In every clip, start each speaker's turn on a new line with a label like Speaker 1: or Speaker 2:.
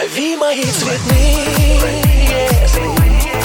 Speaker 1: Лови мои цветные сны.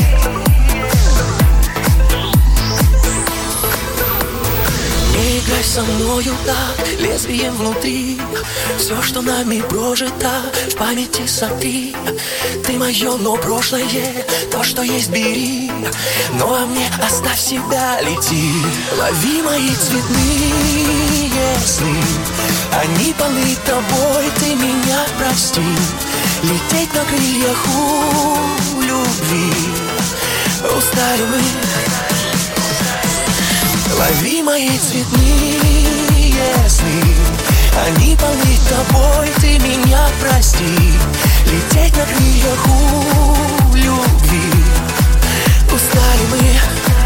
Speaker 1: Не играй со мною так, лезвием внутри. Все, что нами прожито, в памяти сотри. Ты мое, но прошлое, то, что есть, бери. Но а мне оставь себя, лети. Лови мои цветные сны. Они полны тобой, ты меня прости. Лететь на крыльях у любви. Устали мы. Лови мои цветные сны. Они полны тобой, ты меня прости. Лететь на крыльях у любви. Устали мы.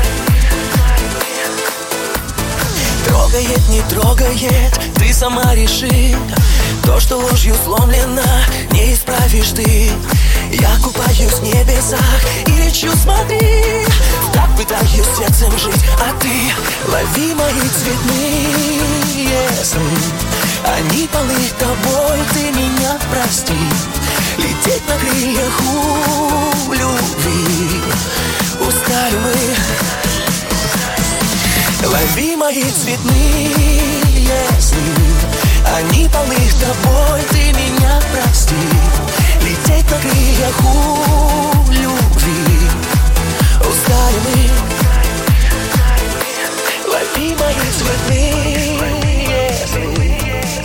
Speaker 1: Трогает, не трогает, ты сама реши. То, что ложью сломлено, не исправишь ты. Я купаюсь в небесах и лечу, смотри. Так пытаюсь сердцем жить, а ты лови мои цветные сны. Они полны тобой, ты меня прости. Лететь на крыльях у любви. Устали мы. Лови мои цветные сны. Они полны тобой, ты меня прости. Лететь на крыльях у любви. Устали мы. Лови мои цветные сны.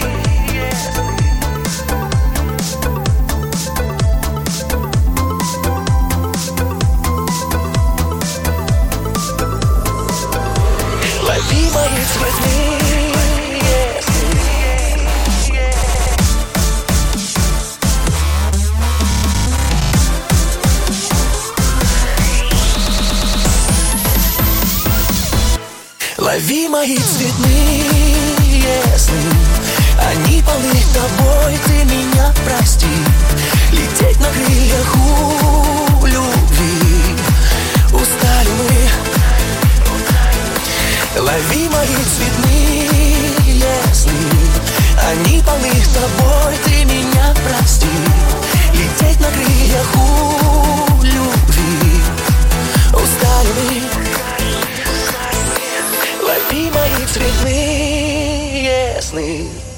Speaker 1: Лови мои цветные сны. Лови мои цветные сны. Они полны тобой, ты меня прости. Лететь на крыльях у любви. Устали мы. Лови мои цветные сны. Они полны тобой, ты меня прости. Лететь на крыльях у любви. Устали мы. Лови мои цветные сны.